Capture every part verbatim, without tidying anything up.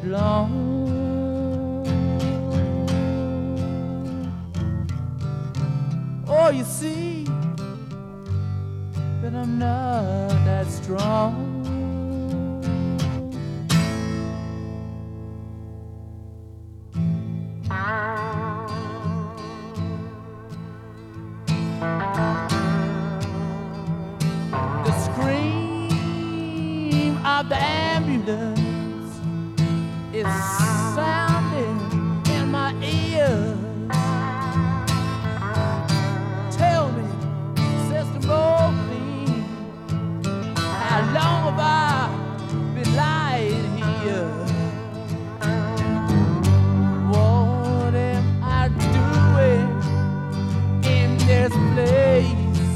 that long. Oh, you see that I'm not that strong. The scream of the ambulance is sounding in my ears. Tell me, Sister Morphine, how long have I been lying here? What am I doing in this place?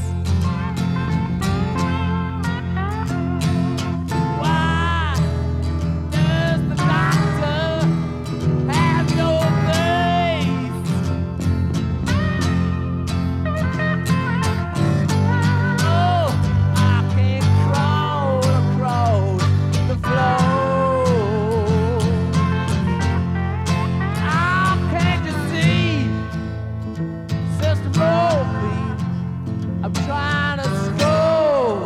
I'm trying to score.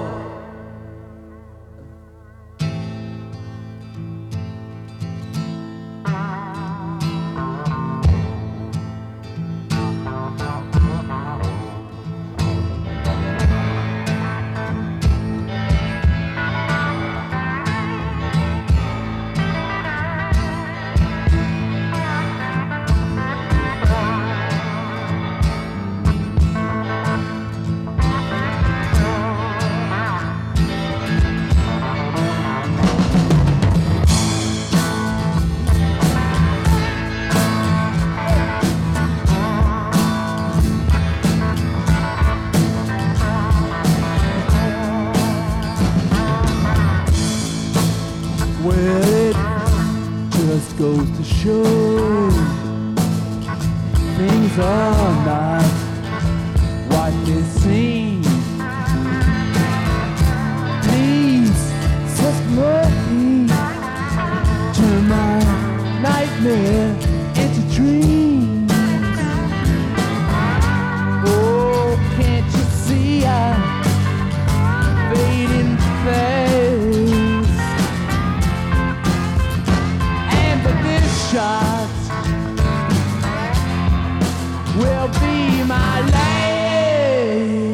Well, it just goes to show things are not what they seem. Please, Sister Morphine, turn my nightmare into dreams. Oh, can't you see I'm fading fast? Shot will be my last.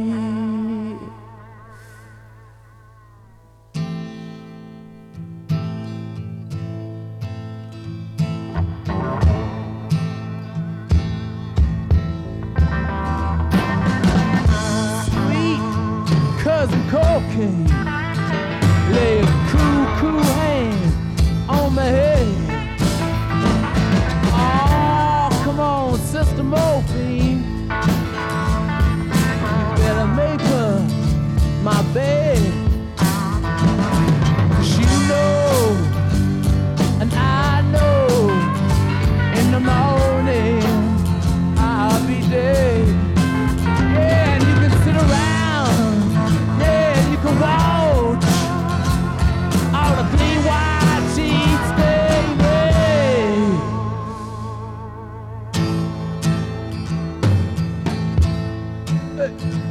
Sweet cousin cocaine, lay a cool, cool hand on my head. Sister Morphine, you better make her my bed. 'Cause you know, and I know, in the morning I'll be dead. Yeah, and you can sit around, yeah, and you can watch all the clean white sheets, baby. Hey.